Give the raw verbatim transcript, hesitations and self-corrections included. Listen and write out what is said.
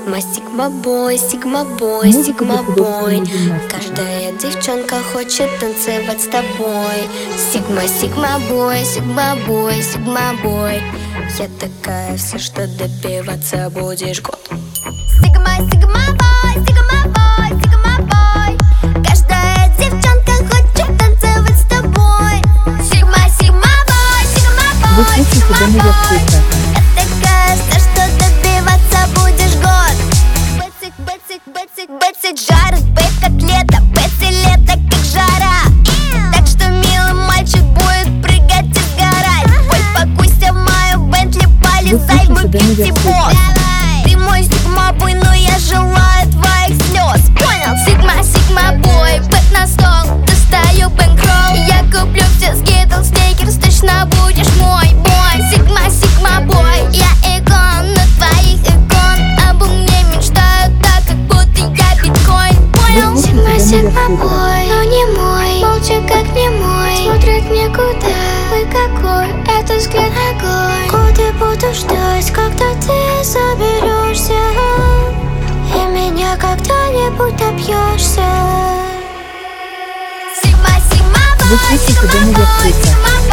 Сигма, сигма бой, сигма бой, сигма бой. Каждая девчонка хочет танцевать с тобой. Сигма, сигма бой, сигма бой, сигма бой. Я такая вся, что добиваться будешь год. Сигма, сигма бой, сигма бой, сигма бой. Каждая девчонка хочет танцевать с тобой. Сигма, сигма бой, сигма бой, сигма бой. Я такая вся, что добиваться будешь год. Бэцик, бэцик, бэцик, бэцик жарит, бэйк котлета, бэци лето как жара. Так что милый мальчик будет прыгать и сгорать. Пой, покуйся в мою Бентли, полезай в мой пятибосс. Ты мой сигма бой, но я желаю твоих слез. Понял? Сигма, сигма бой, бэк на стол, достаю бэнкролл. Я куплю все скитлс, сникерс, точно будешь мой бой. Сигма, сигма бой, я икона твоих икон. Обо мне мечтают так, как будто я биткоин. Понял? Сигма, сигма бой, но не мой, молча как не мой. Смотрит мне куда, ой какой это взгляд огонь. Годы буду ждать, когда ты соберешься и меня когда-нибудь добьешься. Сигма, сигма бой, сигма бой, сигма